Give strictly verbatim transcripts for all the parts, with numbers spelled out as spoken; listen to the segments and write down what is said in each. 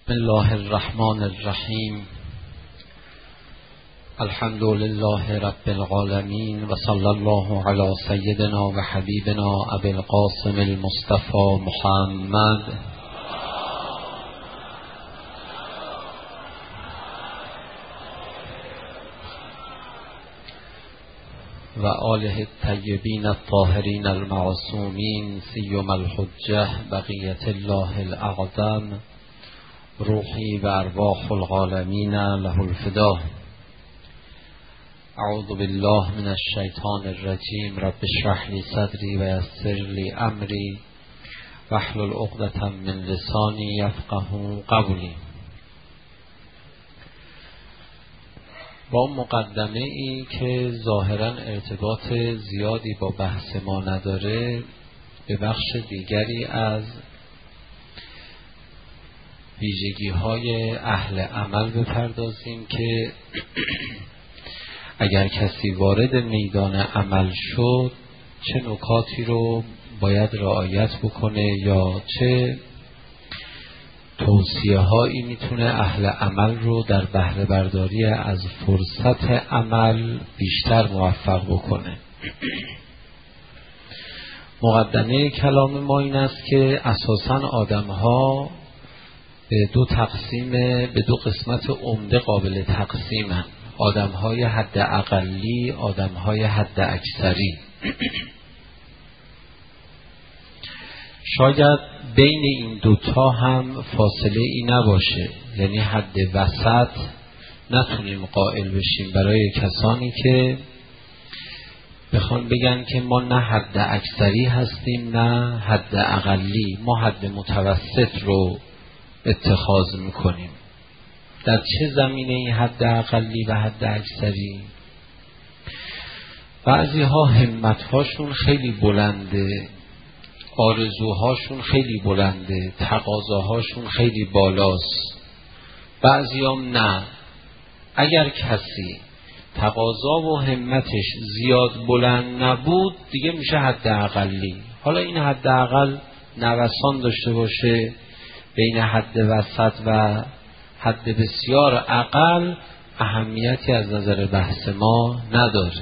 بسم الله الرحمن الرحیم. الحمد لله رب العالمین و صلی الله علی سیدنا و حبیبنا ابی القاسم المصطفى محمد و آله الطیبین الطاهرین المعصومین سیما الحجة بقیة الله الاعظم روحی و ارواح العالمین له الفدا. اعوذ بالله من الشیطان الرجیم. رب اشرح لی صدری و یسر لی امری واحلل عقدة من لسانی یفقهوا قولی. با مقدمه ای که ظاهرا ارتباط زیادی با بحث ما نداره، به بخش دیگری از ویژگی های اهل عمل بپردازیم که اگر کسی وارد میدان عمل شد چه نکاتی رو باید رعایت بکنه یا چه توصیه هایی میتونه اهل عمل رو در بهره برداری از فرصت عمل بیشتر موفق بکنه. مقدمه کلام ما این است که اساساً آدم ها به دو تقسیم به دو قسمت عمده قابل تقسیمن: آدم های حد اقلی، آدم های حد اکثری. شاید بین این دوتا هم فاصله ای نباشه، یعنی حد وسط نتونیم قائل بشیم برای کسانی که بخوان بگن که ما نه حد اکثری هستیم نه حد اقلی، ما حد متوسط رو اتخاذ میکنیم. در چه زمینه این حد اقلی و حد اکثری؟ بعضی ها همت هاشون خیلی بلنده، آرزوهاشون خیلی بلنده، تقاضاهاشون خیلی بالاست. بعضی هم نه، اگر کسی تقاضا و همتش زیاد بلند نبود دیگه میشه حد اقلی. حالا این حد اقل نوسان داشته باشه بین حد وسط و حد بسیار اقل، اهمیتی از نظر بحث ما نداره.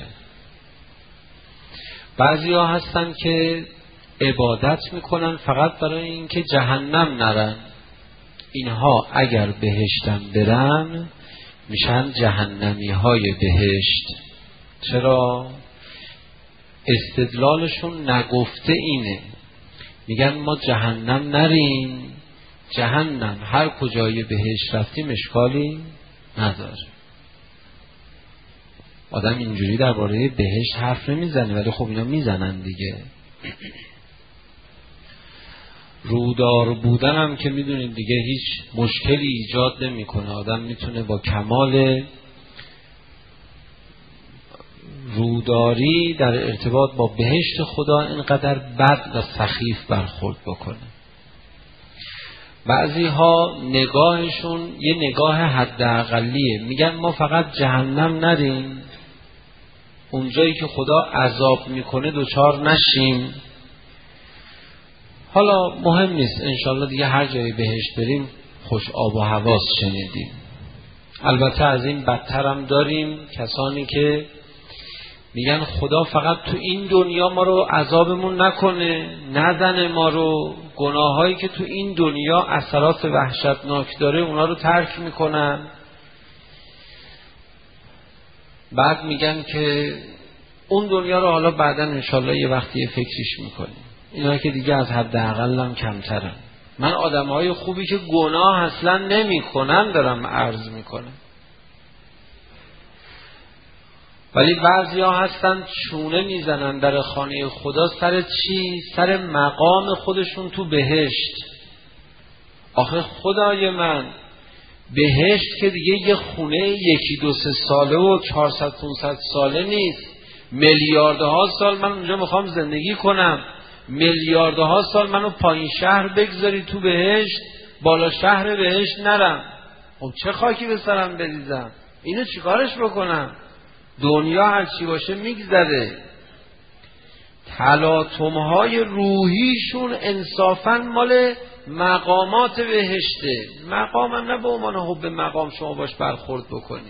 بعضی ها هستن که عبادت میکنن فقط برای اینکه جهنم نرن. اینها اگر بهشتن برن میشن جهنمی های بهشت. چرا؟ استدلالشون نگفته اینه، میگن ما جهنم نریم، جهنم هر کجای بهشت رفتیم اشکالی نداره. آدم اینجوری درباره بهشت حرف نمیزنه، ولی خب اینا میزنن دیگه. رودار بودن هم که میدونید دیگه هیچ مشکلی ایجاد نمیکنه. آدم میتونه با کمال روداری در ارتباط با بهشت خدا اینقدر بد و سخیف برخورد بکنه. بعضی ها نگاهشون یه نگاه حد اقلیه، میگن ما فقط جهنم نریم، اونجایی که خدا عذاب میکنه دوچار نشیم. حالا مهم نیست، انشالله دیگه هر جایی بهشت بریم خوش آب و هواست شنیدیم. البته از این بدتر هم داریم کسانی که میگن خدا فقط تو این دنیا ما رو عذابمون نکنه، نزنه ما رو، گناهایی که تو این دنیا اثرات وحشتناک داره اونا رو ترک میکنن. بعد میگن که اون دنیا رو حالا بعداً انشالله یه وقتی یه فکریش میکنیم. اینا که دیگه از حد اقل هم کمترن. من آدمهای خوبی که گناه اصلا نمی کنن دارم عرض میکنم، ولی بعضی ها هستن چونه میزنن در خانه خدا. سر چی؟ سر مقام خودشون تو بهشت. آخه خدای من، بهشت که دیگه یه خونه یکی دو سه ساله و چهارصد پونصد ساله نیست، میلیاردها سال من اونجا میخوام زندگی کنم، میلیاردها سال منو پایین شهر بگذاری تو بهشت، بالا شهر بهشت نرم. خب چه خاکی به سرم بریزم؟ اینو چیکارش بکنم؟ دنیا هر چی باشه میگذره. تلاطم‌های روحیشون انصافاً مال مقامات بهشته. مقام هم نه به عنوان حب مقام شما باش برخورد بکنید.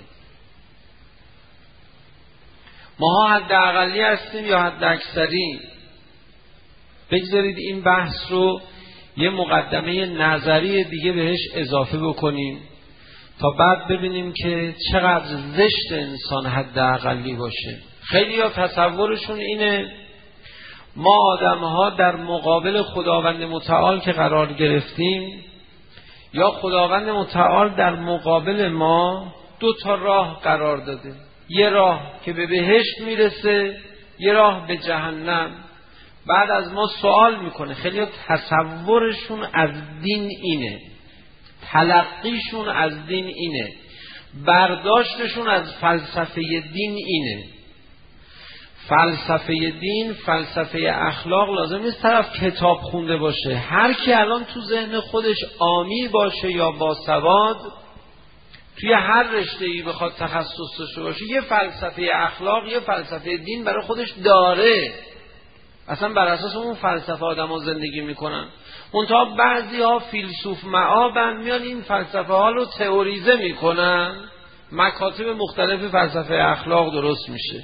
ماها حد اقلی هستیم یا حد اکثری؟ بگذارید این بحث رو یه مقدمه نظری دیگه بهش اضافه بکنیم تا بعد ببینیم که چقدر زشت انسان حد اقلی باشه. خیلی ها تصورشون اینه ما آدم ها در مقابل خداوند متعال که قرار گرفتیم یا خداوند متعال در مقابل ما دو تا راه قرار داده، یه راه که به بهشت میرسه، یه راه به جهنم. بعد از ما سوال میکنه. خیلی تصورشون از دین اینه، تلقیشون از دین اینه، برداشتشون از فلسفه دین اینه. فلسفه دین، فلسفه اخلاق لازم نیست طرف کتاب خونده باشه. هر کی الان تو ذهن خودش عامی باشه یا باسواد توی هر رشته‌ای بخواد تخصص داشته باشه، یه فلسفه اخلاق، یه فلسفه دین برای خودش داره. اصلا بر اساس اون فلسفه آدم‌ها زندگی میکنن. منتها بعضی‌ها فیلسوف معابن، میان این فلسفه ها رو تئوریزه میکنن، مکاتب مختلف فلسفه اخلاق درست میشه.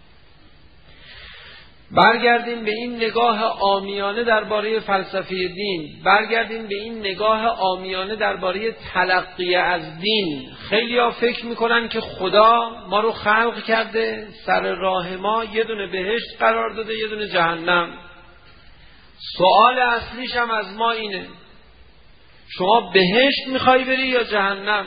برگردیم به این نگاه عامیانه درباره فلسفه دین، برگردیم به این نگاه عامیانه درباره تلقی از دین. خیلی‌ها فکر میکنن که خدا ما رو خلق کرده، سر راه ما یه دونه بهشت قرار داده، یه دونه جهنم. سوال اصلیش هم از ما اینه شما بهشت میخوای بری یا جهنم؟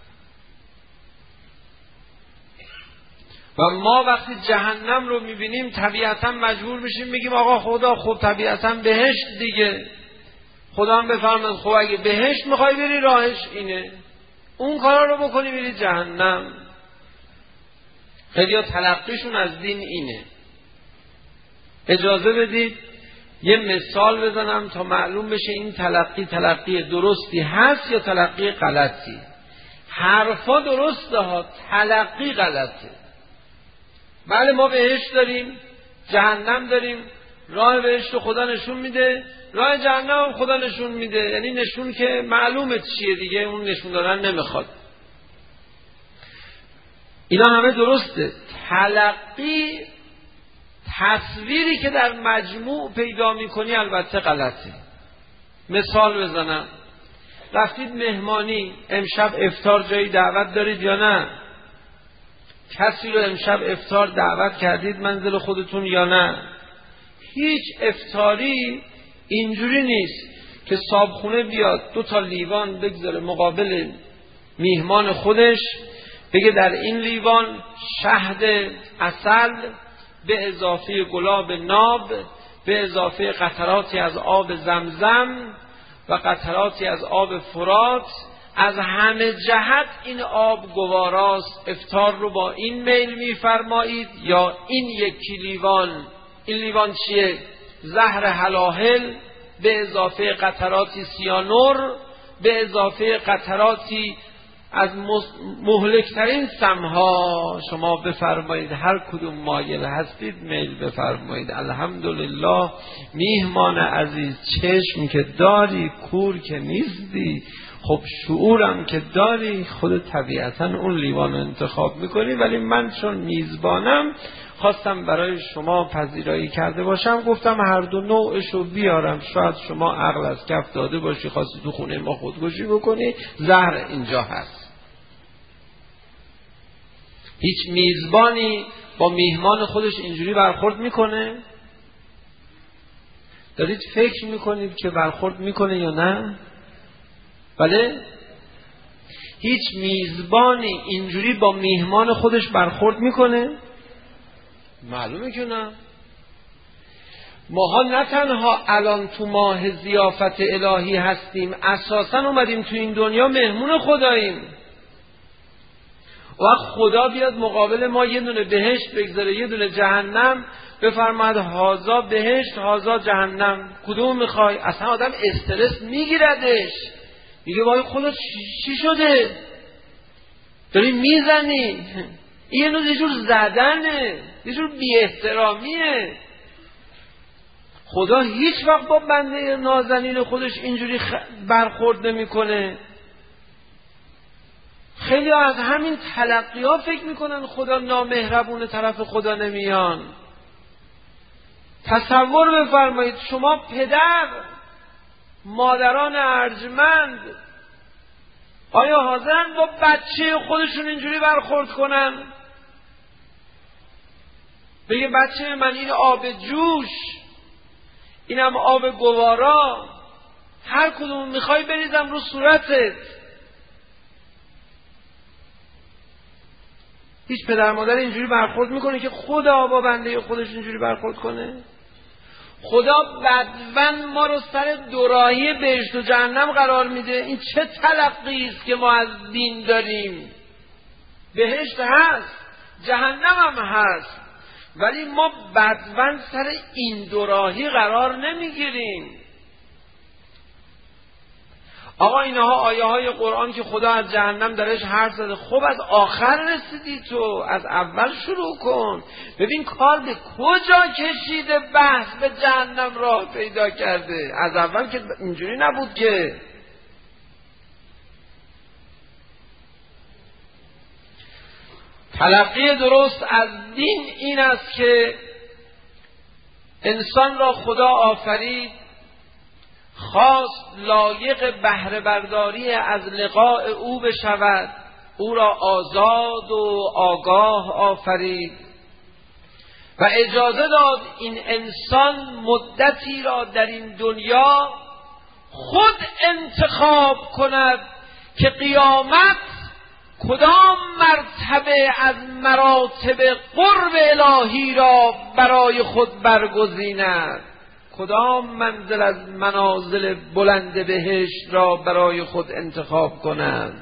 و ما وقتی جهنم رو میبینیم طبیعتا مجبور میشیم بگیم آقا خدا خب طبیعتا بهشت دیگه. خدا هم بفرماید خب اگه بهشت میخوای بری راهش اینه، اون کارا رو بکنی بری جهنم. خیلی ها تلقیشون از دین اینه. اجازه بدید یه مثال بزنم تا معلوم بشه این تلقی تلقی درستی هست یا تلقی غلطی. حرفا درسته ها، تلقی غلطه. بله ما بهشت داریم، جهنم داریم، راه بهشت رو خدا نشون میده، راه جهنم هم خدا نشون میده. یعنی نشون که معلومه چیه دیگه، اون نشون دادن نمیخواد. اینا همه درسته. تلقی، تصویری که در مجموع پیدا میکنی البته غلطه. مثال بزنم، رفتید مهمانی، امشب افطار جایی دعوت دارید یا نه؟ کسی رو امشب افطار دعوت کردید منزل خودتون یا نه؟ هیچ افطاری اینجوری نیست که صابخونه بیاد دو تا لیوان بگذاره مقابل میهمان خودش، بگه در این لیوان شهد عسل به اضافه گلاب ناب به اضافه قطراتی از آب زمزم و قطراتی از آب فرات، از همه جهت این آب گواراست، افطار رو با این میل میفرمایید. یا این یکی لیوان، این لیوان چیه؟ زهر هلاهل به اضافه قطراتی سیانور به اضافه قطراتی از مهلکترین سمها. شما بفرمایید هر کدوم مایل هستید میل بفرمایید. الحمدلله میهمان عزیز، چشم که داری کور که نیستی، خب شعورم که داری، خود طبیعتا اون لیوان رو انتخاب میکنی. ولی من چون میزبانم خواستم برای شما پذیرایی کرده باشم، گفتم هر دو نوعشو بیارم. شاید شما عقل از کف داده باشی خواستی تو خونه ما خودکشی بکنی، زهر اینجا هست. هیچ میزبانی با میهمان خودش اینجوری برخورد میکنه؟ دارید فکر میکنید که برخورد میکنه یا نه؟ بله؟ هیچ میزبانی اینجوری با میهمان خودش برخورد میکنه؟ معلومه که نه. ماها نه تنها الان تو ماه ضیافت الهی هستیم، اساسا اومدیم تو این دنیا مهمون خداییم. و خدا بیاد مقابل ما یه دونه بهشت بگذاره یه دونه جهنم، بفرماید هازا بهشت هازا جهنم، کدوم میخوای؟ اصلا آدم استرس میگیردش، میگه وای خدا چی شده؟ داری میزنی؟ این یه جور زدنه، یه جور بی احترامیه. خدا هیچ وقت با بنده نازنین خودش اینجوری خ... برخورد نمیکنه. خیلی از همین تلقی ها فکر میکنن خدا نامهربونه، طرف خدا نمیان. تصور بفرمایید شما پدر، مادران ارجمند آیا حاضرن با بچه خودشون اینجوری برخورد کنن؟ بگه بچه من این آب جوش، اینم آب گوارا، هر کدوم میخوای بریزم رو صورتت. هیچ پدر مادر اینجوری برخورد میکنه که خدا با بنده خودش اینجوری برخورد کنه؟ خدا بدون ما رو سر دوراهی بهشت و جهنم قرار میده. این چه تلقی است که ما از دین داریم؟ بهشت هست، جهنم هم هست، ولی ما بدون سر این دوراهی قرار نمیگیریم. آقا اینها آیه های قرآن که خدا از جهنم درش حرف زده، خب از آخر رسیدی تو، از اول شروع کن. ببین کار به کجا کشیده، بحث به جهنم راه پیدا کرده. از اول که اینجوری نبود که. تلقی درست از دین این است که انسان را خدا آفرید، خواست لایق بهره برداری از لقاء او بشود، او را آزاد و آگاه آفرید و اجازه داد این انسان مدتی را در این دنیا خود انتخاب کند که قیامت کدام مرتبه از مراتب قرب الهی را برای خود برگزیند، کدام منزل از منازل بلند بهشت را برای خود انتخاب کنند.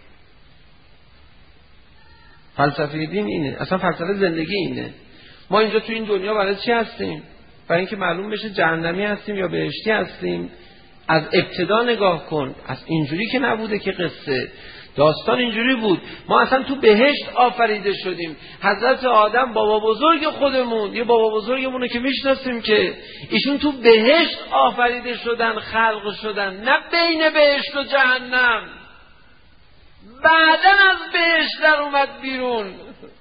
فلسفه دین اینه، اصلا فلسفه زندگی اینه. ما اینجا تو این دنیا برای چی هستیم؟ برای اینکه معلوم بشه جهنمی هستیم یا بهشتی هستیم. از ابتدا نگاه کن، از اینجوری که نبوده که قصه داستان اینجوری بود. ما اصلا تو بهشت آفریده شدیم. حضرت آدم بابا بزرگ خودمون، یه بابا بزرگمونه که میشناسیم که ایشون تو بهشت آفریده شدن، خلق شدن، نه بین بهشت و جهنم. بعدن از بهشت در اومد بیرون.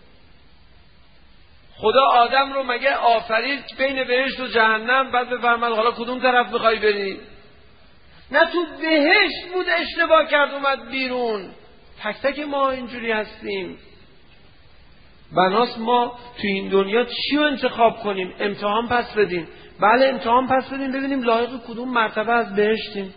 خدا آدم رو مگه آفرید بین بهشت و جهنم بعد بفرماد حالا کدوم طرف میخوای بری؟ نه، تو بهشت بود اشتباه کرد اومد بیرون. تک تک ما اینجوری هستیم. بناس ما تو این دنیا چی رو انتخاب کنیم؟ امتحان پس بدیم. بله امتحان پس بدیم ببینیم لایق کدوم مرتبه از بهشتیم.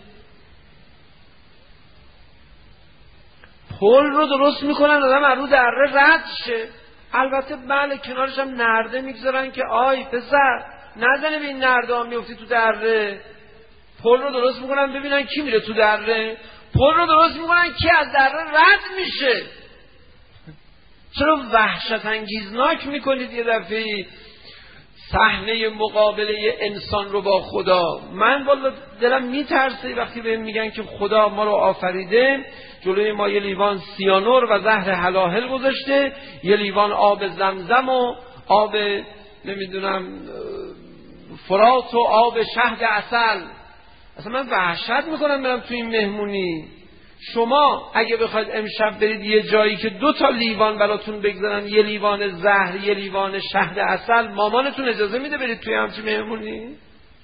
پل رو درست میکنن آدم از رو دره رد شه. البته بله کنارش هم نرده میگذارن که آی پسر نزنه به این نرده ها میفتی تو دره. پل رو درست میکنن ببینن کی میره تو دره. پل رو درست میکنن کی از دره رد میشه. چرا وحشت انگیزناک میکنید یه دفعه صحنه مقابله انسان رو با خدا؟ من والا دلم میترسه وقتی بهم میگن که خدا ما رو آفریده، جلوی ما یه لیوان سیانور و زهر هلاهل گذاشته، یه لیوان آب زمزم و آب نمیدونم فرات و آب شهد عسل. اصلا من وحشت میکنم برم تو این مهمونی. شما اگه بخواید امشب برید یه جایی که دو تا لیوان براتون بگذارن، یه لیوان زهر یه لیوان شهد عسل، مامانتون اجازه میده برید توی همچین مهمونی؟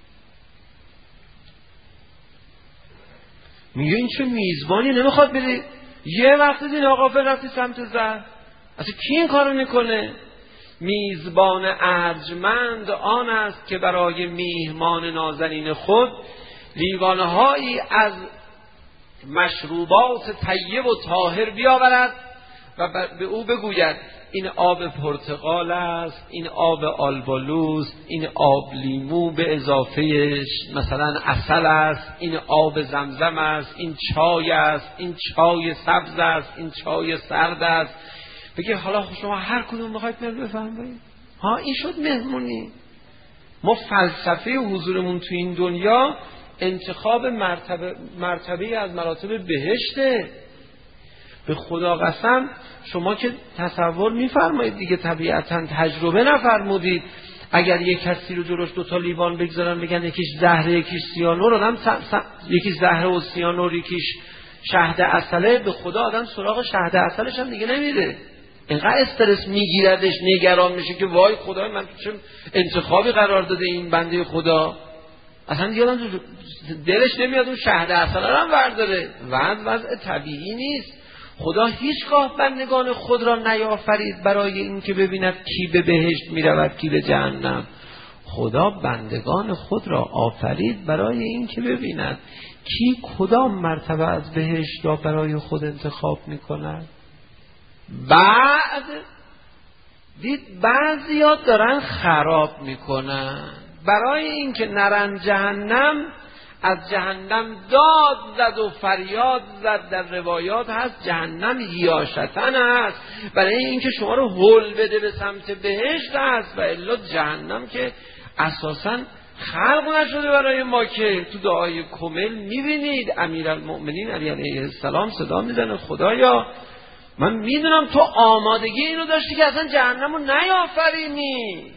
میگه این چه میزبانی نمیخواد برید؟ یه وقت دین آقا فرقی سمت زهر. اصلا کی این کارو میکنه؟ میزبان ارجمند آن است که برای میهمان نازنین خود لیوانهایی از مشروبات طیب و طاهر بیاورد و به او بگوید این آب پرتقال است، این آب آلبالوست، این آب لیمو به اضافهش مثلا عسل است، این آب زمزم است، این چای است، این چای سبز است، این چای سرد است. بگه حالا شما هر کدوم بخواید من بفهمید. ها این شد مهمونی. ما فلسفه حضورمون تو این دنیا انتخاب مرتبه مرتبه از مراتب بهشته. به خدا قسم شما که تصور میفرمایید دیگه، طبیعتا تجربه نفرمودید. اگر یک کسی رو جلوش دو تا لیوان بگذارن بگن یکیش زهره یکیش سیانور، آدم یکیش زهره و سیانور یکیش شهد عسله، به خدا آدم سراغ شهد عسلش هم دیگه نمیره. اینقدر استرس میگیردش، نگران میشه که وای خدای من چه انتخابی قرار داده این بنده خدا، اصلا دیگه آدم دلش نمیاد اون شهد عسله رو هم برداره. وضع وضع طبیعی نیست. خدا هیچگاه بندگان خود را نیافرید برای این که ببیند کی به بهشت میرود کی به جهنم. خدا بندگان خود را آفرید برای این که ببیند کی کدام مرتبه از بهشت را برای خود انتخاب میکند. بعد دید بعضیا دارن خراب میکنن، برای این که نرن جهنم از جهنم داد زد و فریاد زد. در روایات هست جهنم یاشتن است، برای اینکه شما رو هول بده به سمت بهشت است. و الا جهنم که اساساً خلق نشده برای ما. که تو دعای کمل میبینید امیرالمؤمنین علی علیه السلام صدا میزنه خدایا من میدونم تو آمادگی اینو داشتی که اصلا جهنم رو نیافرینی.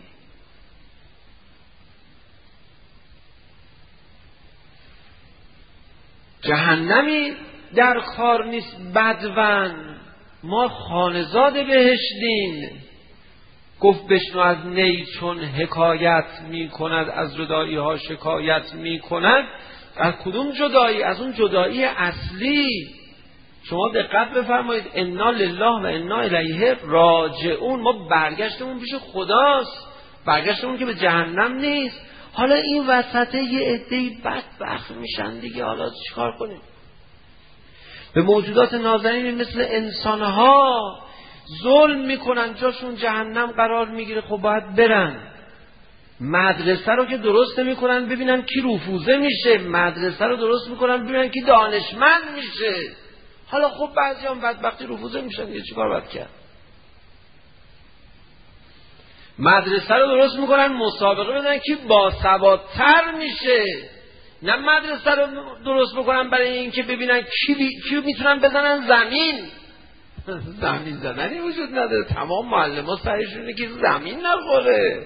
جهنمی در کار نیست بدون، ما خانزاد بهشتیم. گفت بشنو از نی چون حکایت می کند، از جدایی ها شکایت می کند. از کدوم جدایی؟ از اون جدایی اصلی. شما دقت بفرمایید انا لله و انا الیه راجعون. ما برگشتمون پیش خداست، برگشتمون که به جهنم نیست. حالا این وسطه یه عده‌ای بدبخت میشن دیگه، حالا چیکار کنیم؟ به موجودات نازنین مثل انسانها ظلم میکنن، جاشون جهنم قرار میگیره، خب باید برن. مدرسه رو که درست نمیکنن ببینن کی رفوزه میشه، مدرسه رو درست میکنن ببینن کی دانشمند میشه. حالا خب بعضی هم بدبختی رفوزه میشن دیگه، چیکار باید کرد؟ مدرسه رو درست میکنن مسابقه بدن کی باسوادتر میشه، نه مدرسه رو درست میکنن برای اینکه ببینن کی بی... کی میتونن بزنن زمین. زمین زدنی وجود نداره، تمام معلم‌ها سعیشونه که زمین نخوره.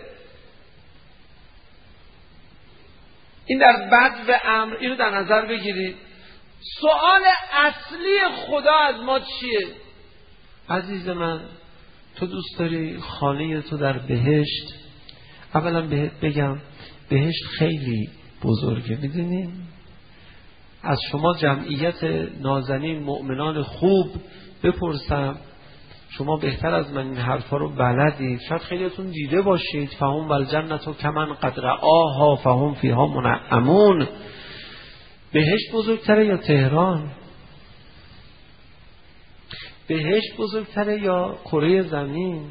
این در بد و امر اینو در نظر بگیرید. سوال اصلی خدا از ما چیه؟ عزیز من تو دوست داری خانه تو در بهشت؟ اولا بهت بگم بهشت خیلی بزرگه. میدونین از شما جمعیت نازنین مؤمنان خوب بپرسم، شما بهتر از من این حرفا رو بلدید، شاید خیلیتون دیده باشید فهم والجنة کمن قد رآها فهم فیها منعمون. بهشت بزرگتره یا تهران؟ بهشت بزرگتره یا کره زمین؟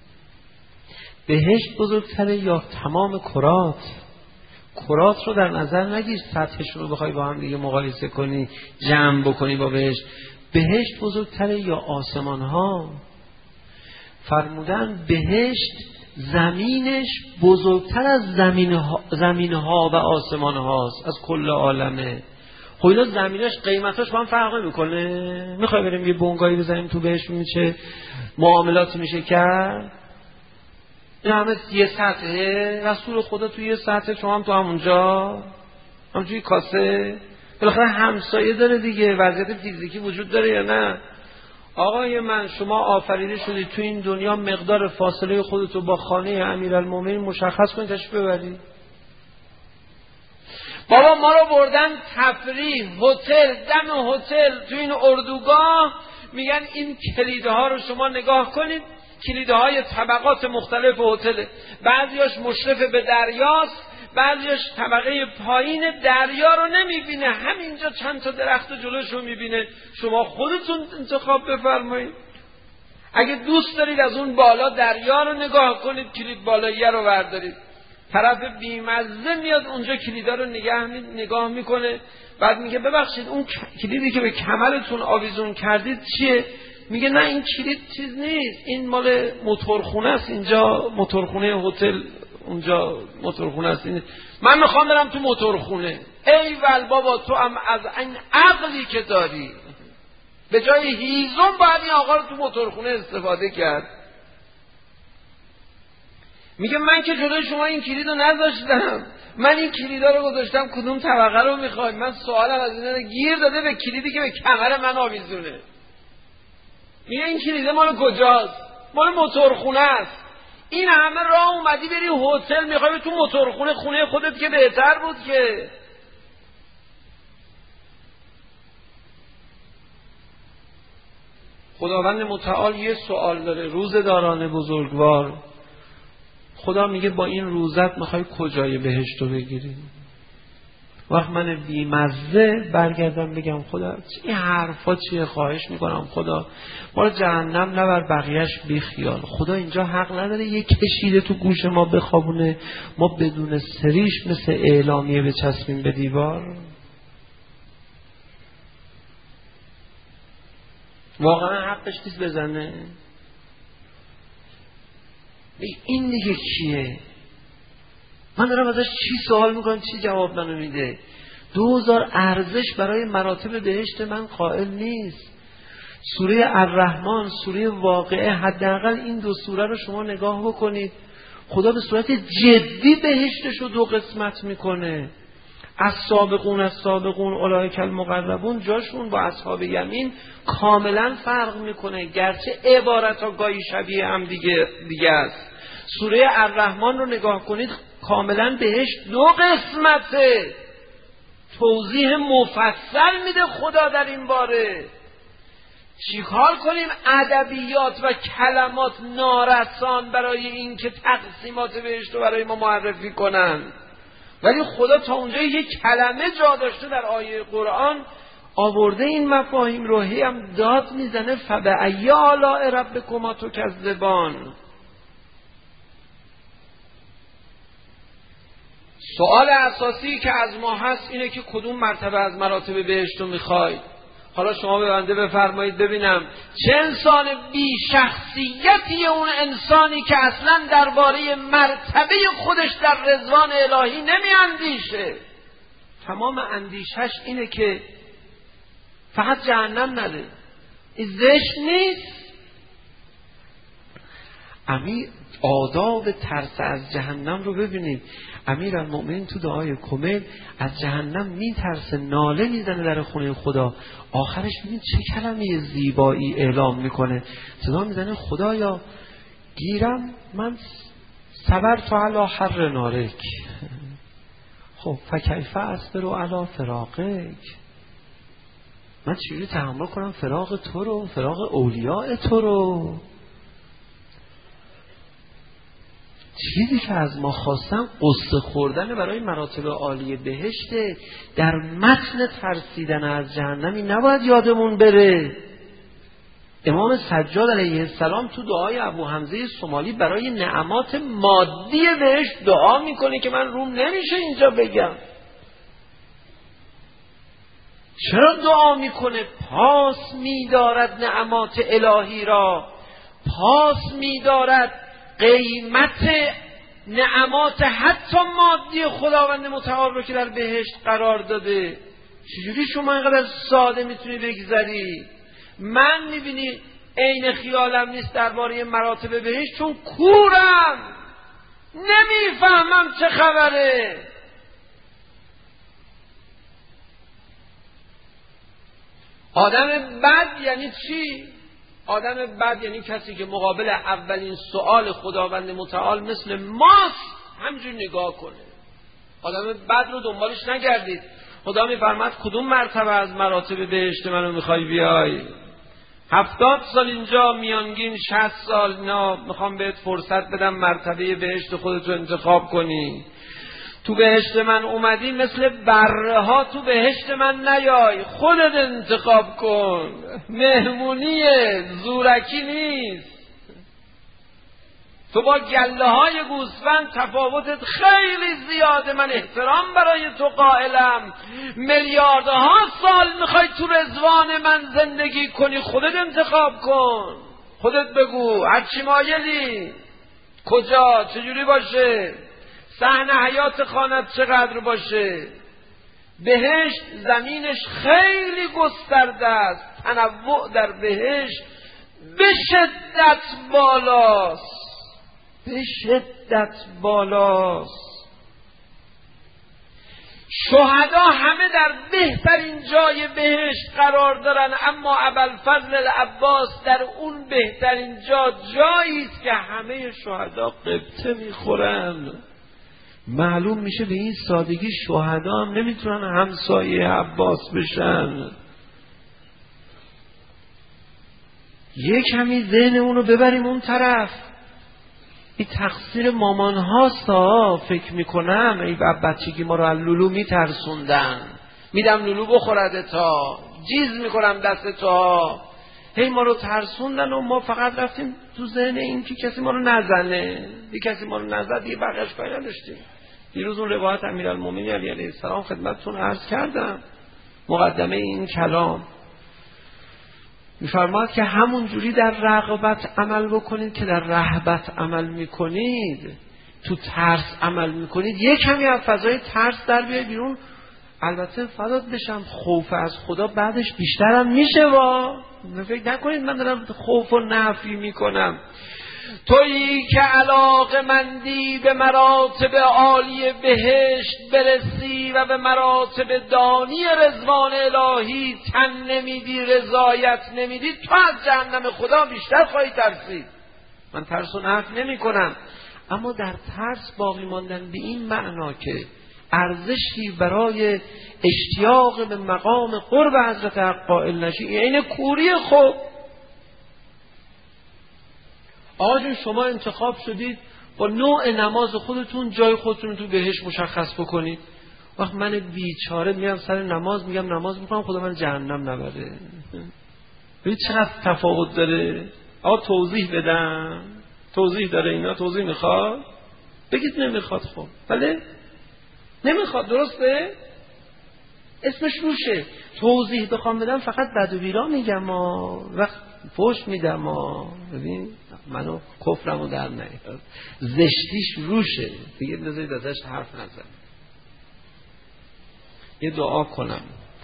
بهشت بزرگتره یا تمام کرات؟ کرات رو در نظر نگیر سطحشون رو بخوای با هم دیگه مقایسه کنی جمع بکنی با بهشت. بهشت بزرگتره یا آسمان ها؟ فرمودن بهشت زمینش بزرگتر از زمین ها, زمین ها و آسمان هاست، از کل عالمه. خب اینا زمیناش قیمتاش با هم فرق میکنه. میخوای بریم یه بونگایی بزنیم تو بهشت ببینیم چه معاملات میشه کرد؟ این همه یه سطحه، رسول خدا تو یه سطحه، شما هم تو همونجا همونجوری کاسه. بالاخره همسایه داره دیگه، وضعیت فیزیکی وجود داره یا نه؟ آقای من شما آفریده شدید تو این دنیا مقدار فاصله خودتو با خانه امیرالمومنین مشخص کنید تشریف ببرید. بابا ما رو بردن تفریح، هتل، دم هتل، تو این اردوگاه میگن این کلیدها رو شما نگاه کنید، کلیدهای طبقات مختلف هتل، بعضیاش مشرف به دریاست، بعضیش طبقه پایین دریا رو نمیبینه، همینجا چند تا درخت جلوش رو میبینه. شما خودتون انتخاب بفرمایید. اگه دوست دارید از اون بالا دریا رو نگاه کنید، کلید بالاییه رو بردارید. طرف بیمزه میاد اونجا کلیدا رو نگاه نگاه میکنه، بعد میگه ببخشید اون کلیدی که به کمرتون آویزون کردید چیه؟ میگه نه این کلید چیز نیست، این مال موتورخونه است، اینجا موتورخونه هتل، اونجا موتورخونه است. من میخوام برم تو موتورخونه. ای ول بابا تو هم از این عقلی که داری به جای هیزم باید این آقا رو تو موتورخونه استفاده کرد. میگه من که جلوی شما این کلید رو نذاشتم، من این کلیدا رو گذاشتم کدوم طبقه رو میخواید؟ من سوالم از اینه گیر داده به کلیدی که به کمر من آویزونه. میگه این کلیده مال کجاست؟ مال موتورخونه است. این همه راه اومدی بری هتل میخوای تو موتورخونه خونه خودت که بهتر بود که. خداوند متعال یه سوال داره، روزداران بزرگوار. خدا میگه با این روزت میخوای کجای بهشت رو بگیری؟ وقت من بیمزه برگردم بگم خدا این حرفا چیه؟ خواهش میکنم خدا ما رو جهنم نبر، بقیهش بیخیال. خدا اینجا حق نداره یه کشیده تو گوش ما بخوابونه، ما بدون سریش مثل اعلامیه بچسبیم به دیوار؟ واقعا حقش نیست بزنه؟ این دیگه کیه؟ من دارم ازش چی سوال میکنم چی جواب منو میده؟ دوزار ارزش برای مراتب بهشت من قائل نیست. سوره الرحمن، سوره واقعه، حداقل این دو سوره رو شما نگاه بکنید، خدا به صورت جدی بهشتش رو دو قسمت میکنه. السابقون السابقون اولئک المقربون جاشون با اصحاب یمین کاملا فرق میکنه، گرچه عبارت‌ها گاهی شبیه هم دیگه دیگه است. سوره الرحمن رو نگاه کنید کاملا بهشت دو قسمته، توضیح مفصل میده خدا در این باره. چیکار کنیم ادبیات و کلمات نارسان برای این که تقسیمات بهشت رو برای ما معرفی کنن؟ ولی خدا تا اونجا یک کلمه جا داشته در آیه قرآن آورده این مفاهیم رو، هی هم داد میزنه فبأی آلاء ربکما تکذبان. سوال اساسی که از ما هست اینه که کدوم مرتبه از مراتب بهشت رو میخواید؟ حالا شما به بنده بفرمایید ببینم چه انسان بی شخصیتی اون انسانی که اصلا درباره مرتبه خودش در رضوان الهی نمی اندیشه، تمام اندیشش اینه که فقط جهنم نده. این زشت نیست؟ امیر آداب ترس از جهنم رو ببینید. امیر المؤمنین تو دعای کمیل از جهنم میترسه، ناله میزنه در خونه خدا. آخرش ببین چه کلمه زیبایی اعلام میکنه، صدا میزنه خدایا گیرم من صبرت علی حر نارک. خب فکیف اصبر علی فراقک، من چجوری تحمل کنم فراق تو رو، فراق اولیاء تو رو؟ چیزی که از ما خواستن قصه خوردن برای مراتب عالی بهشته. در متن ترسیدن از جهنمی نباید یادمون بره. امام سجاد علیه السلام تو دعای ابو حمزه صومالی برای نعمات مادی بهشت دعا میکنه که من روم نمیشه اینجا بگم. چرا دعا میکنه؟ پاس میدارد نعمات الهی را، پاس میدارد قیمت نعمات حتی مادی خداوند متعال رو که در بهشت قرار داده. چجوری شما اینقدر ساده میتونی بگذری؟ من میبینی عین خیالم نیست درباره مراتب بهشت، چون کورم نمیفهمم چه خبره. آدم بد یعنی چی؟ آدم بد یعنی کسی که مقابل اولین سؤال خداوند متعال مثل ماست همینجور نگاه کنه. آدم بد رو دنبالش نگردید. خدا میفرماد کدوم مرتبه از مراتب بهشت منو میخوای بیای؟ هفتاد سال اینجا میانگین شصت سال، نه میخوام بهت فرصت بدم مرتبه بهشت خودت رو انتخاب کنی. تو بهشت من اومدی مثل بره ها تو بهشت من نیای، خودت انتخاب کن. مهمونیه، زورکی نیست. تو با گله های گوسفند تفاوتت خیلی زیاده، من احترام برای تو قائلم. میلیاردها سال میخوای تو رضوان من زندگی کنی، خودت انتخاب کن. خودت بگو هرچی مایلی، کجا، چجوری باشه، صحن حیات خانت چقدر باشه. بهشت زمینش خیلی گسترده است، تنوع در بهشت به شدت بالاست. به شدت بالاست. شهدا همه در بهترین جای بهشت قرار دارن، اما ابوالفضل العباس در اون بهترین جا جایی است که همه شهدا قبطه میخورن. معلوم میشه به این سادگی شهدا هم نمیتونن همسایه عباس بشن. یک کمی ذهن اونو ببریم اون طرف. این تقصیر مامان هاست ها. فکر میکنم ای بچگی ما رو از لولو میترسوندن، میدم لولو بخورده تا جیز میکنم دست تا، هی ما رو ترسوندن و ما فقط رفتیم تو ذهن این که کسی ما رو نزنه. یه کسی ما رو نزد یه بقیش کاری نداشتیم. دیروز اون روایت امیرالمومنین علی علیه السلام خدمتتون عرض کردم، مقدمه این کلام میفرماد که همون جوری در رغبت عمل بکنید که در رهبت عمل میکنید. تو ترس عمل میکنید، یک کمی از فضای ترس در بیاید بیرون. البته فدات بشم خوف از خدا بعدش بیشترم میشه. وا فکر نکنید من دارم خوف و نفی میکنم. تویی که علاقه مندی به مراتب عالی بهشت برسی و به مراتب دانی رضوان الهی تن نمیدی، رضایت نمیدی، تو از جهنم خدا بیشتر خواهی ترسید. من ترس و نفی نمی کنم، اما در ترس باقی ماندن به این معنا که ارزشی برای اشتیاق به مقام قرب حضرت حق قائل نشی، یعنی کوری خوب. آقا شما انتخاب شدید با نوع نماز خودتون جای خودتون تو بهشت مشخص بکنید. وقت من بیچاره میام سر نماز میگم نماز میکنم خدا من جهنم نبره. ببین چقدر تفاوت داره. آقا توضیح بدم، توضیح داره اینا، توضیح میخواد؟ بگید نمیخواد. خب بله نمیخواد، درسته؟ اسمش روشه. توضیح بخوام بدم فقط بد و بیرا میگم و وقت فوش میدم و ببین منو کفرمو در نیاد، زشتیش روشه دیگه، بذارید ازش حرف نزن. یه دعا کنم،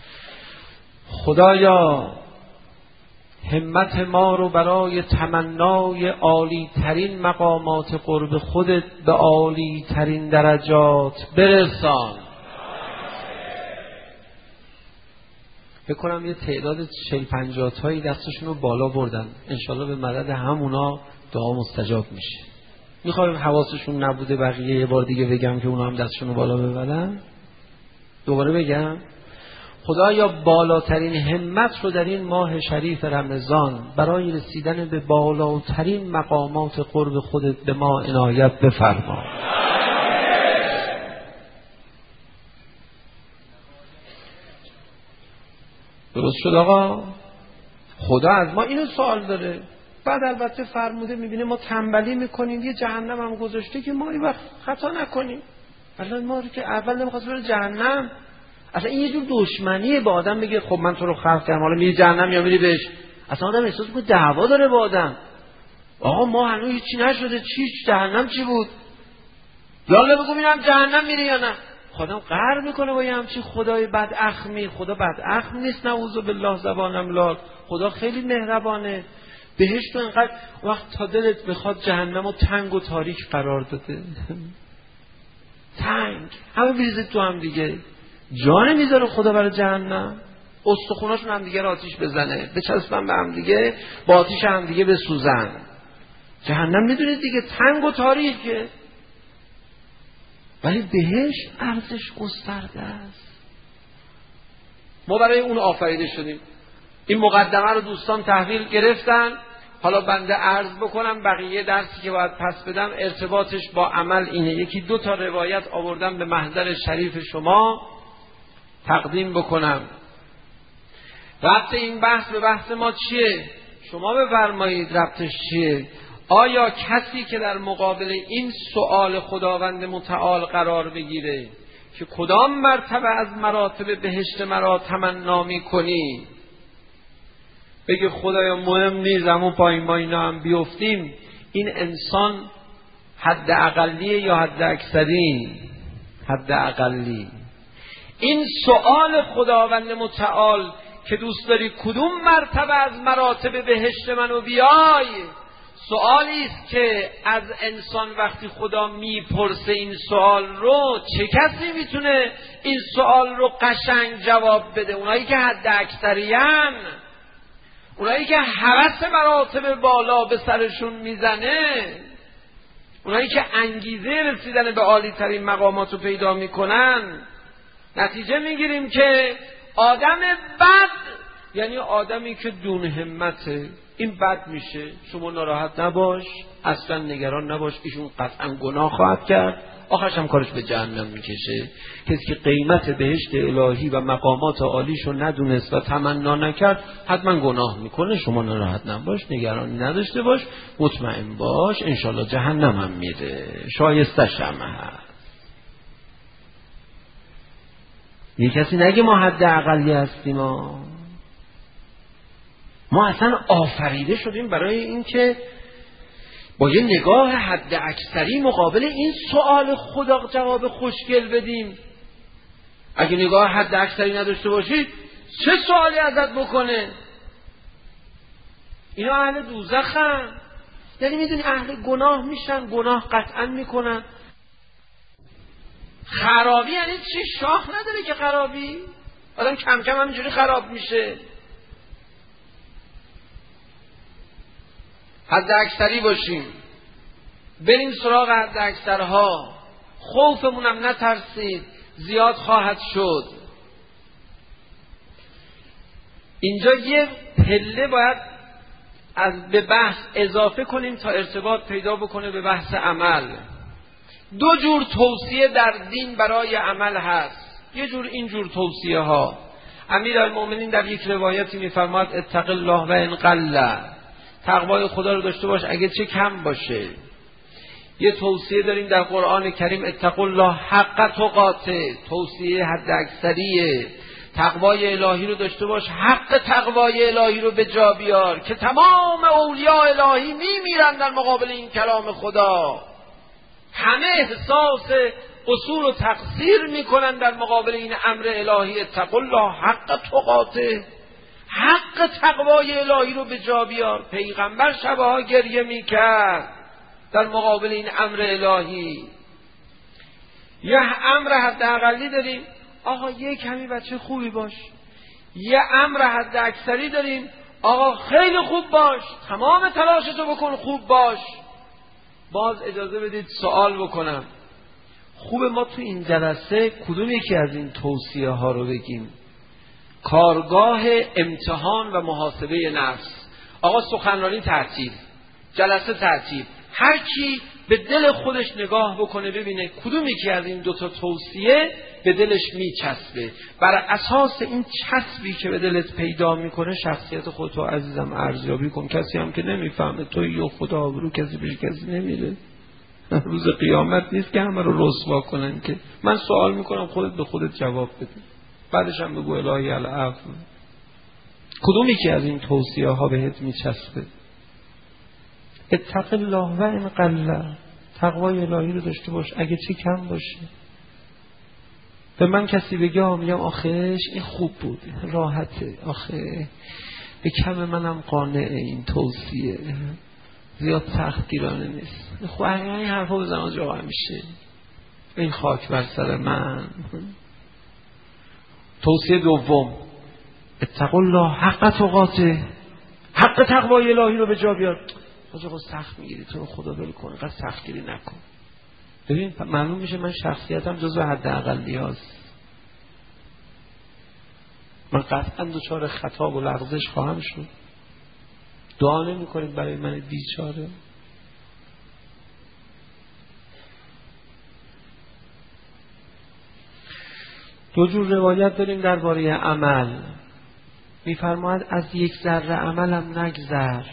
خدایا همت ما رو برای تمنای عالی ترین مقامات قرب خودت به عالی ترین درجات برسان. بکنم یه تعداد چهل پنجاه تایی دستشون رو بالا بردن، انشالله به مدد همونا دعا مستجاب میشه. میخوایم حواسشون نبوده بقیه یه بار دیگه بگم که اونا هم دستشون رو بالا ببرن؟ دوباره بگم خدایا بالاترین همت رو در این ماه شریف رمضان برای رسیدن به بالاترین مقامات قرب خودت به ما عنایت بفرما. درست شد آقا؟ خدا از ما اینو سوال داره. بعد البته فرموده میبینه ما تنبلی میکنیم، یه جهنم هم گذاشته که ما این وقت خطا نکنیم. الان ما رو که اول نمیخواست بره جهنم، اصلا این یه جور دشمنیه با آدم. بگه خب من تو رو خلق کردم حالا میری جهنم یا میری بهش. اصلا آدم احساس میکنه دعوا داره با آدم. آقا ما هنوز هیچی نشده، چی جهنم چی بود؟ یالا بگو ببینم جهنم میری یا نه. خودم قهر میکنه با یه همچین خدای بد اخمی. خدا بد اخم نیست، نعوذ بالله زبانم لال. خدا خیلی مهربانه. بهشت رو انقدر وقت تا دلت بخواد جهنم رو تنگ و تاریک قرار داده. تنگ همه بریزید تو هم دیگه. جان میذاره خدا برای جهنم. استخوناشون هم دیگه را آتیش بزنه، بچسبن به هم دیگه، با آتیش هم دیگه بسوزن. جهنم میدونید دیگه تنگ و تاریکه، ولی بهشت ارزش گسترده است. ما برای اون آفریده شدیم. این مقدمه رو دوستان تحویل گرفتن. حالا بنده عرض بکنم بقیه درسی که باید پس بدم ارتباطش با عمل اینه. یکی دو تا روایت آوردم به محضر شریف شما تقدیم بکنم. ربط این بحث به بحث ما چیه؟ شما بفرمایید ربطش چیه؟ آیا کسی که در مقابل این سؤال خداوند متعال قرار بگیره که کدام مرتبه از مراتب بهشت مرا تمنا می‌کنی، بگه خدایا مهم نیست همون پایین ما اینا هم بیفتیم، این انسان حد اقلیه یا حد اکثری؟ حد اقلی. این سؤال خداوند متعال که دوست داری کدوم مرتبه از مراتب بهشت منو بیای، سوالی است که از انسان وقتی خدا میپرسه این سوال رو، چه کسی میتونه این سوال رو قشنگ جواب بده؟ اونایی که حد اکثریان، اونایی که هوس مراتب بالا به سرشون میزنه، اونایی که انگیزه رسیدن به عالی ترین مقامات رو پیدا میکنن. نتیجه میگیریم که آدم بد یعنی آدمی که دون همته، این بد میشه. شما ناراحت نباش، اصلا نگران نباش، ایشون قطعا گناه خواهد کرد، آخرش هم کارش به جهنم میکشه. کسی که قیمت بهشت الهی و مقامات عالیشو ندونست و تمنا نکرد حتما گناه میکنه. شما ناراحت نباش، نگرانی نداشته باش، مطمئن باش، انشالله جهنم هم میره، شایستش هم هست. یه کسی نگه ما حد اقلی هستیم. ما ما اصلا آفریده شدیم برای این که با یه نگاه حد اکثری مقابل این سوال خدا جواب خوشگل بدیم. اگه نگاه حد اکثری نداشته باشید چه سوالی ازت بکنه؟ اینا اهل دوزخن، یعنی میدونی اهل گناه میشن، گناه قطعا میکنن. خرابی یعنی چی؟ شاخ نداره که خرابی، آدم کم کم همینجوری خراب میشه. حد اکثری باشیم، بریم سراغ حد اکثرها، خوفمونم نترسید، زیاد خواهد شد. اینجا یه پله باید از به بحث اضافه کنیم تا ارتباط پیدا بکنه به بحث عمل. دو جور توصیه در دین برای عمل هست. یه جور این جور توصیه ها، امیرالمومنین در یک روایتی میفرماید اتق الله و ان قل، تقوای خدا رو داشته باش اگه چه کم باشه. یه توصیه داریم در قرآن کریم اتقوا الله حق تقاته، توصیه حد اکثریه. تقوای الهی رو داشته باش، حق تقوای الهی رو به جا بیار که تمام اولیاء الهی میمیرن در مقابل این کلام خدا. همه احساس قصور و تقصیر میکنن در مقابل این امر الهی اتقوا الله حق تقاته. حق تقوای الهی رو به جا بیار. پیغمبر شبها گریه میکرد در مقابل این امر الهی. یه امر حد اقلی داریم، آقا یه کمی بچه خوبی باش. یه امر حد اکثری داریم، آقا خیلی خوب باش، تمام تلاشتو بکن خوب باش. باز اجازه بدید سوال بکنم، خوب ما تو این جلسه کدوم یکی از این توصیه ها رو بگیم؟ کارگاه امتحان و محاسبه نفس. آقا سخنرانی ترتیب، جلسه ترتیب، هر کی به دل خودش نگاه بکنه ببینه کدوم یکی از این دوتا توصیه به دلش میچسبه. بر اساس این چسبی که به دلت پیدا میکنه شخصیت خودتو عزیزم ارزیابی کن. کسی هم که نمیفهمه توی و خدا آبرو کسی بهش کسی نمیره. روز قیامت نیست که همه رو رسوا کنن که. من سوال میکنم خودت به خودت جواب بده، بعدش هم بگو الهی العفو. کدوم یکی از این توصیه ها بهت میچسبه؟ اتق الله و ان قل، تقوای الهی رو داشته باش اگه چه کم باشه. به من کسی بگه میگم آخرش این خوب بود، راحته، آخه به کم منم قانعه، این توصیه زیاد سختگیرانه نیست. خب این حرفا بزنم جا همیشه این خاک بر سر من. توصیه دوم اتقوا الله حق تقاته، حق تقوای الهی رو به جا بیار. آقا سخت میگیری تو رو خدا ول کن، اینقدر سختگیری نکن. ببین معلوم میشه من شخصیتم جزو حد اقلی هست. من قطعا دچار خطا و لغزش خواهم شد. دعا نمی کنید برای من بیچاره؟ دو جور روایت داریم درباره عمل. میفرماید از یک ذره عملم نگذر.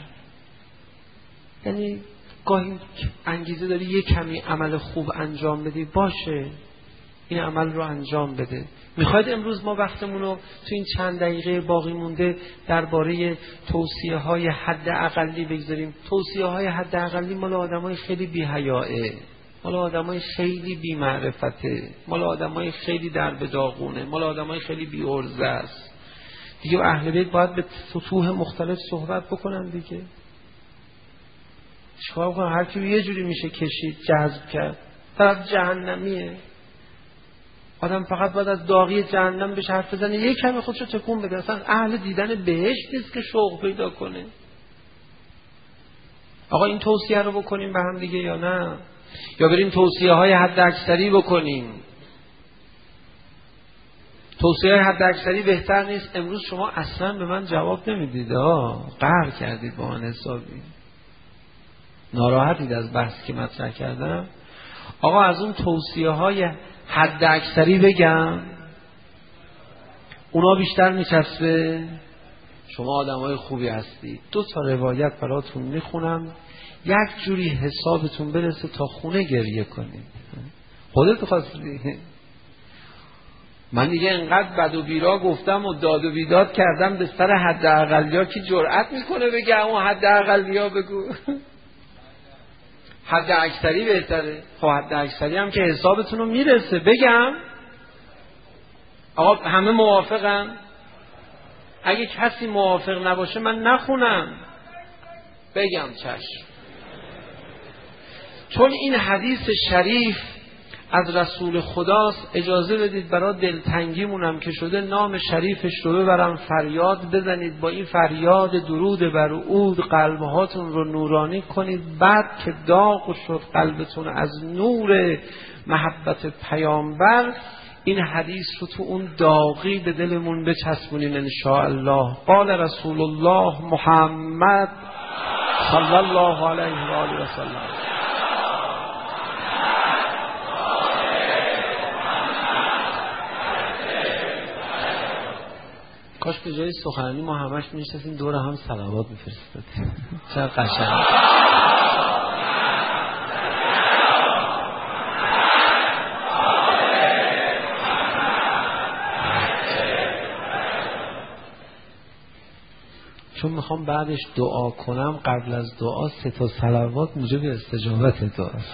یعنی گاهی انگیزه داری یک کمی عمل خوب انجام بدی، باشه این عمل رو انجام بده. میخواید امروز ما وقتمون رو تو این چند دقیقه باقی مونده درباره توصیه های حد اقلی بگذاریم؟ توصیه های حد اقلی مال آدم های خیلی بی حیائه، مال آدم های خیلی بی معرفته، مال آدم های خیلی در به داغونه، مال آدم های خیلی بی ارزه است. دیگه اهل بیت باید به سطوح مختلف صحبت بکنن دیگه. چیکار کنم؟ هر کی یه جوری میشه کشید، جذب کرد. طرف جهنمیه. آدم فقط باید از داغی جهنم بهش حرف بزنه، یک کمی خودشو تکون بده. اصلا اهل دیدن بهشت نیست که شوق پیدا کنه. آقا این توصیه رو بکنیم به هم دیگه یا نه؟ یا بریم توصیه های حد اکثری بکنیم؟ توصیه های حد اکثری بهتر نیست؟ امروز شما اصلا به من جواب نمیدید، آه قهر کردید با من حسابی، ناراحتید از بحثی که مطرح کردم. آقا از اون توصیه های حد اکثری بگم، اونا بیشتر میچسبه. شما آدم های خوبی هستی، دو تا روایت براتون میخونم، یک جوری حسابتون برسه تا خونه گریه کنید. خودت خواستی. من دیگه انقدر بد و بیرا گفتم و داد و بیداد کردم به سر حد اقلیا که جرأت میکنه بگه اون حد اقلیا بگو. حد اکثری بهتره. خب حد اکثری هم که حسابتون رو میرسه بگم. آقا همه موافقن؟ اگه کسی موافق نباشه من نخونم، بگم چشم. چون این حدیث شریف از رسول خداست، اجازه بدید برای دلتنگیمونم که شده نام شریفش رو ببرم فریاد بزنید، با این فریاد درود بر او قلبهاتون رو نورانی کنید. بعد که داغ شد قلبتون از نور محبت پیامبر، این حدیث رو تو اون داغی به دلمون بچسبونین ان شاء الله. قال رسول الله محمد صلی الله علیه و آله و سلم. کاش به جای سخنرانی ما همش می‌نشستیم دور هم صلوات می‌فرستادیم. چه قشنگ. چون میخوام بعدش دعا کنم، قبل از دعا سه تا صلوات موجب استجابت دعاست.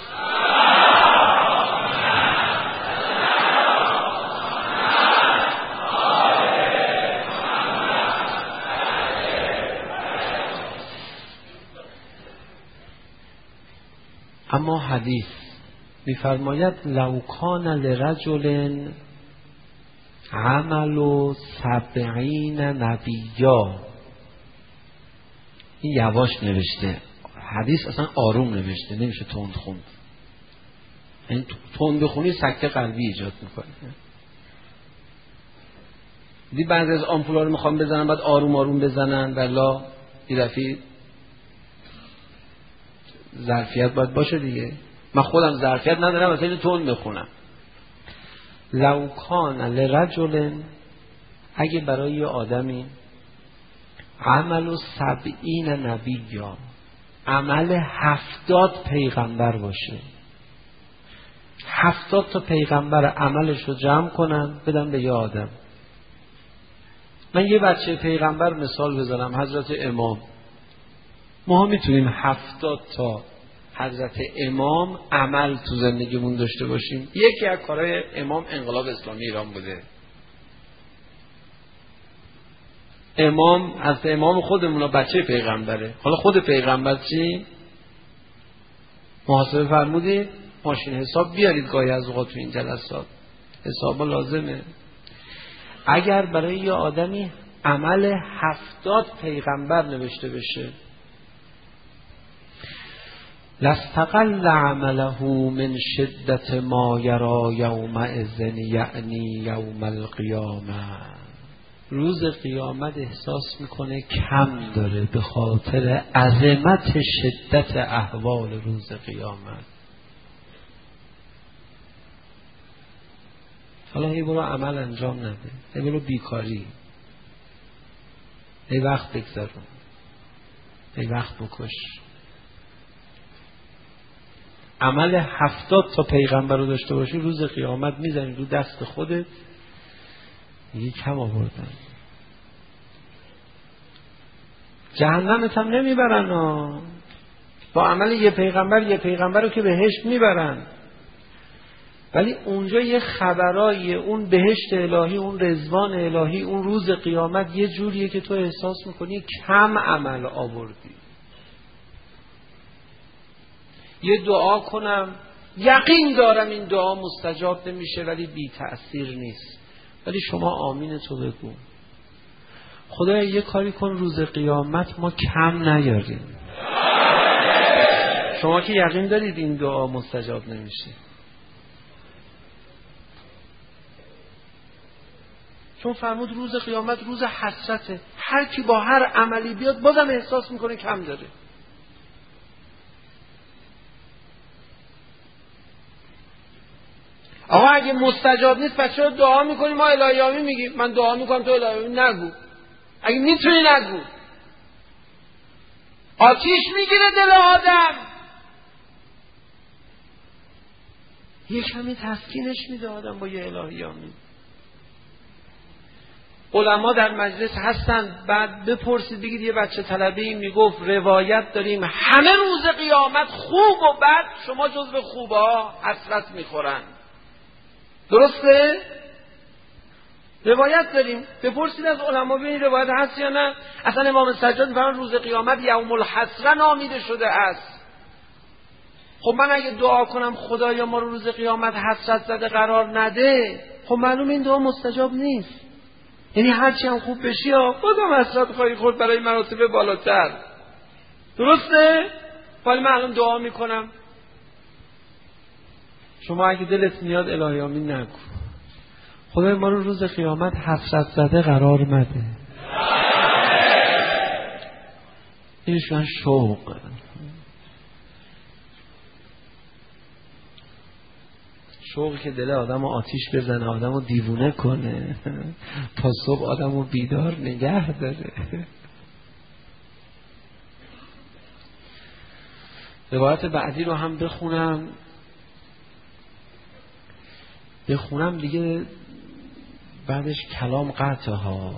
اما حدیث میفرماید لو کان لرجل عمل سبعین نبیا. این یواش نوشته، حدیث اصلا آروم نوشته، نمیشه تند خوند. این تند بخونی سکته قلبی ایجاد میکنه. دی بعضی از آمپولا رو میخوام بزنن بعد آروم آروم بزنن، بلا این رفی ظرفیت باید باشه دیگه. من خودم ظرفیت ندارم اصلا اینو تند بخونم. لو کان لرجل، اگه برای یه آدمی عمل سبعین نبیا، عمل هفتاد پیغمبر باشه، هفتاد تا پیغمبر عملش رو جمع کنن بدن به یه آدم. من یه بچه پیغمبر مثال بزنم، حضرت امام. ما میتونیم هفتاد تا حضرت امام عمل تو زندگیمون داشته باشیم. یکی از کارهای امام انقلاب اسلامی ایران بوده. امام از امام خودمون بچه پیغمبره. حالا خود پیغمبر چی؟ محاسبه فرمودید ماشین حساب بیارید گاهی از اوقات تو این جلسات، حساب لازمه. اگر برای یه آدمی عمل هفتاد پیغمبر نوشته بشه، لاستقل عمله من شدت ما یرا یومئذ یعنی یوم القیامه. روز قیامت احساس میکنه کم داره به خاطر عظمت شدت احوال روز قیامت. حالا هی برو عمل انجام نده، هی برو بیکاری، هی وقت بگذرون، هی وقت بکش. عمل هفتاد تا پیغمبر رو داشته باشی، روز قیامت میزنی رو دست خودت یه کم آوردن. جهنمت هم نمیبرن ها. با عمل یه پیغمبر یه پیغمبر رو که بهشت میبرن، ولی اونجا یه خبرای اون بهشت الهی، اون رضوان الهی، اون روز قیامت یه جوریه که تو احساس میکنی کم عمل آوردی. یه دعا کنم یقین دارم این دعا مستجاب نمیشه ولی بی تأثیر نیست، ولی شما آمین تو بگو. خدایا یه کاری کن روز قیامت ما کم نیاریم. شما که یقین دارید این دعا مستجاب نمیشه، چون فرمود روز قیامت روز حسرته، هر کی با هر عملی بیاد بازم احساس میکنه کم داره. آقا اگه مستجاب نیست پس چرا دعا میکنیم؟ ما الهی آمین میگیم. من دعا میکنم تو الهی آمین نگو، اگه میتونی نگو. آتیش میگیره دل آدم، یه کمی تسکینش میده آدم با یه الهی آمین. علما در مجلس هستن، بعد بپرسید بگید یه بچه طلبه‌ای میگفت روایت داریم همه روز قیامت خوب و بد شما جزو خوبا حسرت میخورن. درسته؟ روایت داریم، بپرسید از علما ببینید روایت هست یا نه. اصلا امام سجاد میفرمان روز قیامت یوم الحسره نامیده شده است. خب من اگه دعا کنم خدایا ما رو روز قیامت حسرت زده قرار نده، خب معلوم این دعا مستجاب نیست. یعنی هرچی هم خوب بشی ها بازم حسرت خواهی خورد برای مراتب بالاتر. درسته؟ ولی من الان دعا میکنم، شما اگه دلت میاد الهی آمین نگو. خدای ما رو روز قیامت حسرت زده قرار مده. اینش من شوق، شوقی که دل آدم رو آتیش بزنه، آدم رو دیوونه کنه، تا صبح آدم رو بیدار نگه داره. روایت بعدی رو هم بخونم بخونم دیگه بعدش کلام قطع ها.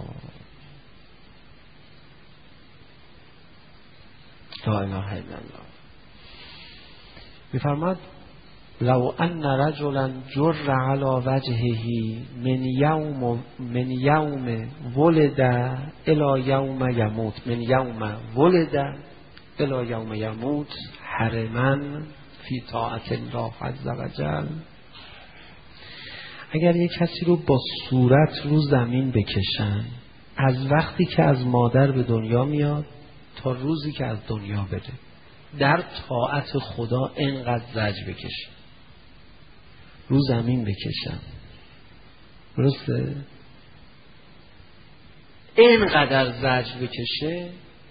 لا اله الا الله. میفرماد لو ان رجلا جر على وجهه من یوم من یوم ولد الى یوم یموت من یوم ولد الى یوم یموت حرما فی طاعت الله عز وجل. اگر یک کسی رو با صورت رو زمین بکشن از وقتی که از مادر به دنیا میاد تا روزی که از دنیا بره در طاعت خدا اینقدر زج بکشن، رو زمین بکشن، درسته؟ اینقدر زج بکشه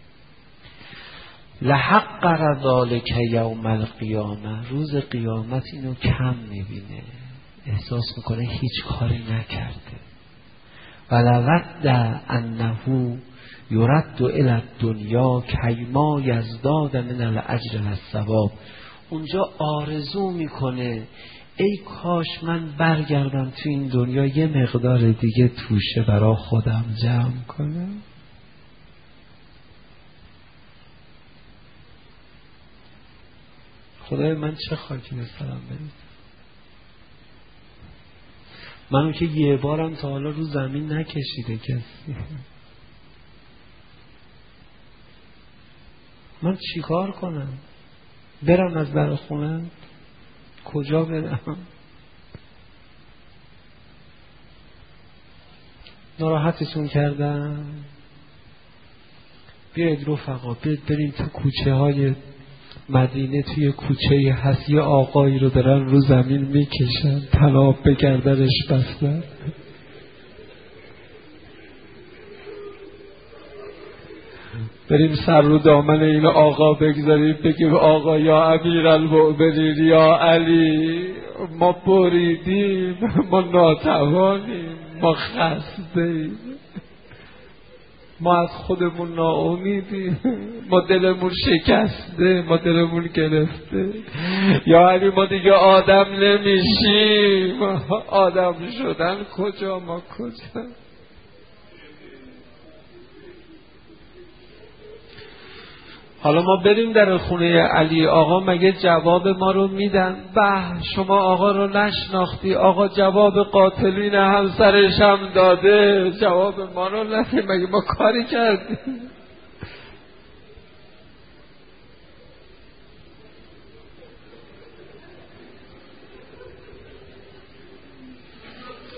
لحقر ذلک یوم القیامه، روز قیامت اینو کم میبینه، احساس میکنه هیچ کاری نکرده. ولود انه یرد الی الدنیا کیما یزداد من الاجر والثواب. اونجا آرزو میکنه ای کاش من برگردم تو این دنیا یه مقدار دیگه توشه برا خودم جمع کنم. خدای من چه خاکی به سرم برید. منو که یه بارم تا حالا رو زمین نکشیده کسی. من چیکار کنم؟ برم از در خونه؟ کجا برم؟ ناراحتتون کردم؟ بیاید رفقا، بیاید بریم تو کوچه های مدینه. توی کوچه هست یه آقایی رو دارن رو زمین میکشن، طناب به گردنش بستن. بریم سر رو دامن این آقا بگذاریم، بگیم آقا یا امیرالمؤمنین یا علی، ما بریدیم، ما ناتوانیم، ما خسته‌ایم، ما از خودمون ناامیدیم، ما دلمون شکسته، ما دلمون گرفته. یا علی ما دیگه آدم نمیشیم. آدم شدن کجا، ما کجا؟ حالا ما بریم در خونه علی آقا، مگه جواب ما رو میدن؟ به شما آقا رو نشناختی، آقا جواب قاتلین همسرش هم داده، جواب ما رو ندی، مگه ما کاری کردیم؟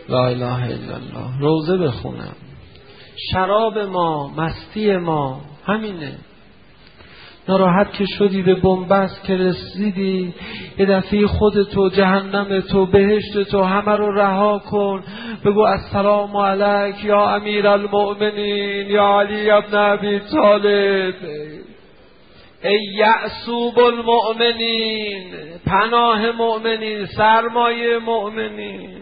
لا اله الا الله. روزه بخونم. شراب ما، مستی ما همینه. ناراحت که شدی به بنبست که رسیدی، یه دفعه خودتو، جهنم تو، بهشت تو همه رو رها کن. بگو السلام علیک یا امیر المؤمنین یا علی ابن ابی طالب، ای یعصوب المؤمنین، پناه مؤمنین، سرمایه مؤمنین.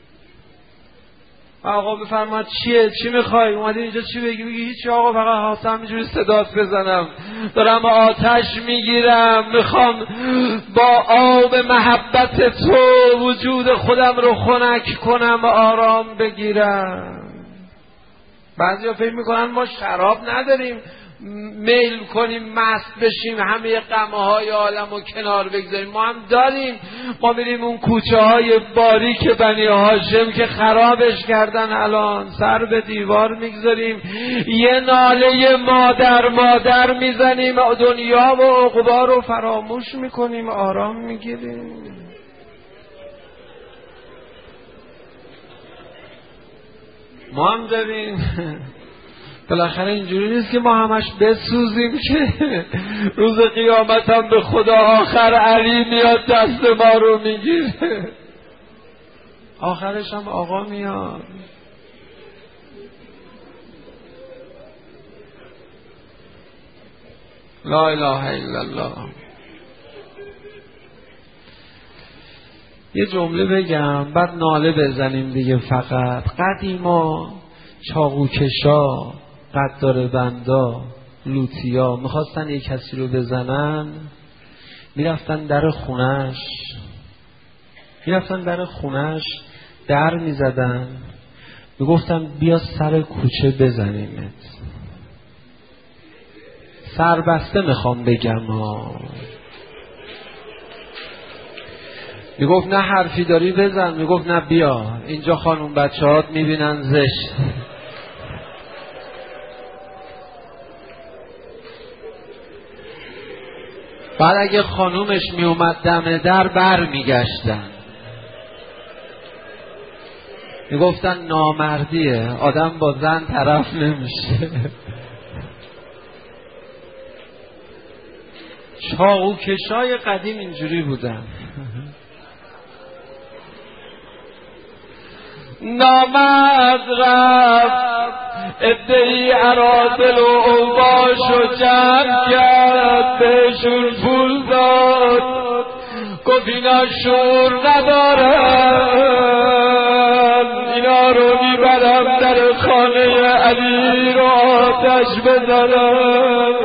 آقا بفرماد چیه؟ چی میخوای؟ اومدی اینجا چی بگی؟ بگی هیچی آقا، فقط حاصل همینجوری صدات بزنم، دارم آتش میگیرم، میخوام با آب محبت تو وجود خودم رو خنک کنم، آرام بگیرم. بعضی ها فکر میکنن ما شراب نداریم میل کنیم مست بشیم، همه غمه های عالم رو کنار بگذاریم. ما هم داریم. ما میریم اون کوچه های باریک بنی هاشم که خرابش کردن، الان سر به دیوار میگذاریم، یه ناله مادر مادر میزنیم، دنیا و عقبا رو فراموش میکنیم، آرام میگیریم. ما هم داریم. بالاخره اینجوری نیست که ما همش بسوزیم که روز قیامت هم به خدا آخر علی میاد دست ما رو میگیره، آخرش هم آقا میاد. لا اله الا الله. یه جمله بگم بعد ناله بزنیم دیگه. فقط قدیما چاقوکشا، قدار بندا، لوتیا میخواستن یک کسی رو بزنن، میرفتن در خونش میرفتن در خونش در میزدن، میگفتن بیا سر کوچه بزنیمت. سربسته میخوام بگم ها. میگفت نه حرفی داری بزن، میگفت نه بیا اینجا خانوم بچه هات میبینن زشت. بعد اگه خانومش میومد دم در بر میگشتن، میگفتن نامردیه، آدم با زن طرف نمیشه. چاقوکشای قدیم اینجوری بودن. نامرد رفت ادهی ارادل و اوباش و جمع کرد، بهشون پول داد، گفت اینا شور ندارن، اینا رو میبرم در خانه علی رو آتش بزنم.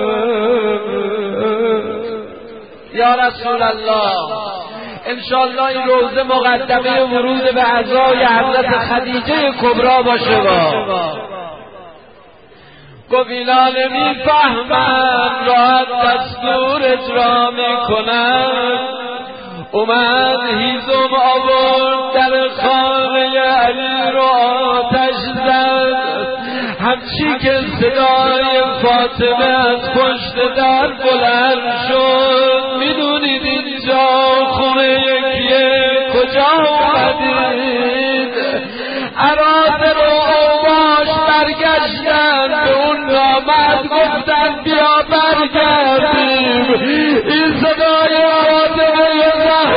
یا رسول الله، انشاءالله این روزه مقدمه ورود به عزای حضرت خدیجه کبرا باشه. با گفت اینا نمیفهمن، راحت دستور اجرا میکنن. اومد هیزم آورد در خانه علی رو آتش زد، همچی که صدای فاطمه از پشت در بلند شد. میدونید اینجا خونه یکیه، کجا اومدید؟ اراده رو اوباش برگشتن به اون نامرد، گفتن بیا برگردیم، این صدای فاطمه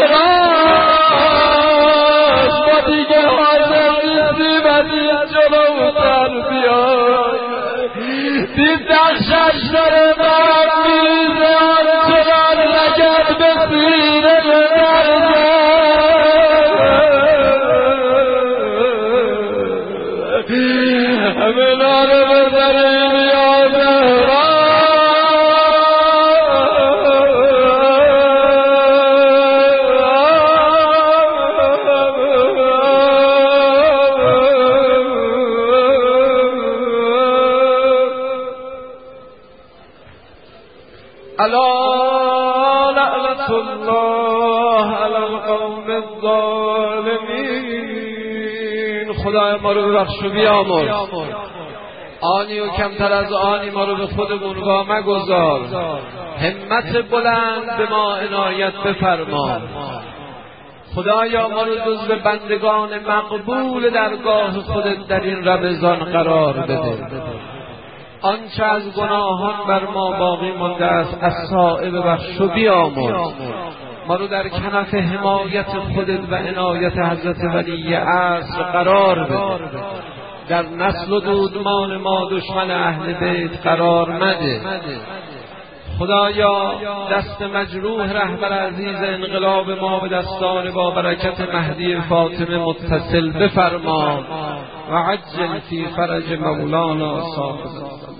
زهراست، ما دیگه حاضر نیستیم از این جلوتر بیای. دید نقشش داره برم میریزه، آنچنان لگد به سینه برزه. همه ناره بزنیم یا زهرا. الا لعنت الله علی القوم الظالمین. خدای ما رو ببخش و بیامرز، آنی و کمتر از آنی ما رو به خودمون وا مگذار، همت بلند به ما عنایت بفرما. خدایا ما رو جزو بندگان مقبول درگاه خودت در این رمضان قرار بده. آنچه از گناهان بر ما باقی مانده است از سائب بخش و بیامرز. ما رو در کنف حمایت خودت و عنایت حضرت ولی عصر قرار بده. در نسل و دودمان ما دشمن اهل بیت قرار مده. خدایا دست مجروح رهبر عزیز انقلاب ما به دستان با برکت مهدی فاطمه متصل بفرما و عجل فی فرج مولانا صاحب